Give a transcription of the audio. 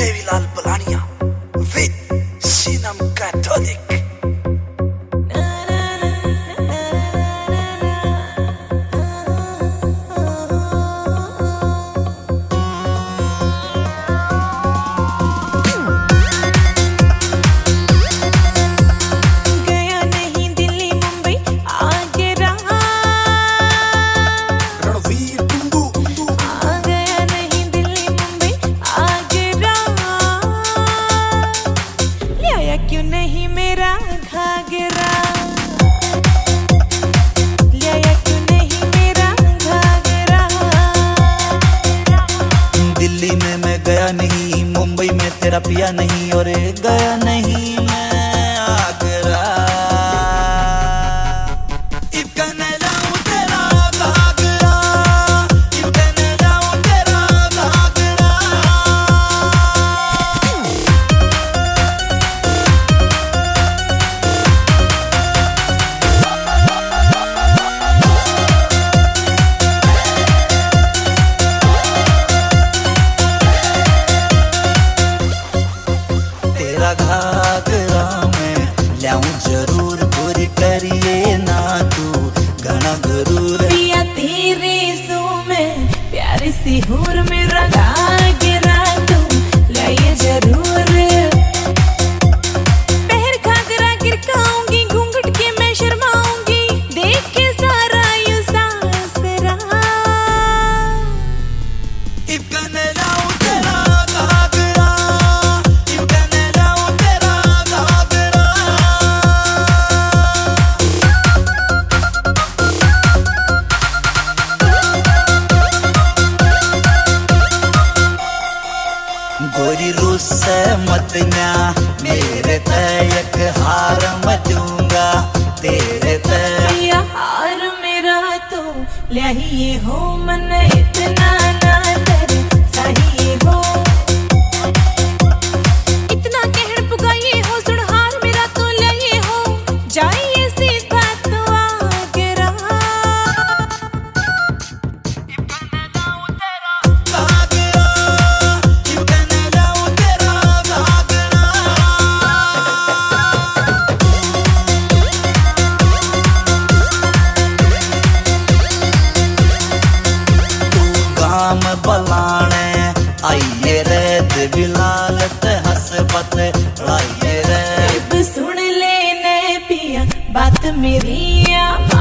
Devilal Balania with सीनम Catholic. क्यों नहीं मेरा घाघरा, लिया क्यों नहीं मेरा घाघरा। दिल्ली में मैं गया नहीं, मुंबई में तेरा पिया नहीं, और गया नहीं मैं आगरा। घाघरा में ल्याऊं जरूर, पूरी करिए ना तू गाना जरूर। पिया तेरे सू में प्यारी सी हूर, मेरा घाघरा तू लाइए जरूर। पहर घाघरा गिर खाऊंगी, घूंघट के मैं शर्माऊंगी, देख के सारा यू सासरा। गोरी रूस से मत ना मेरे तयक हार मचूंगा तेरे तय। हार मेरा तो लिया हो, मन इतना ना तेरे सही हो। इतना कहर पुगाइए हो, सुन हार मेरा तो लिया हो, जाइए सीधा तो आगरा। बलाने आइए रे देवीलाल हसबत लाइए रे। सुन लेने पिया बात मेरी।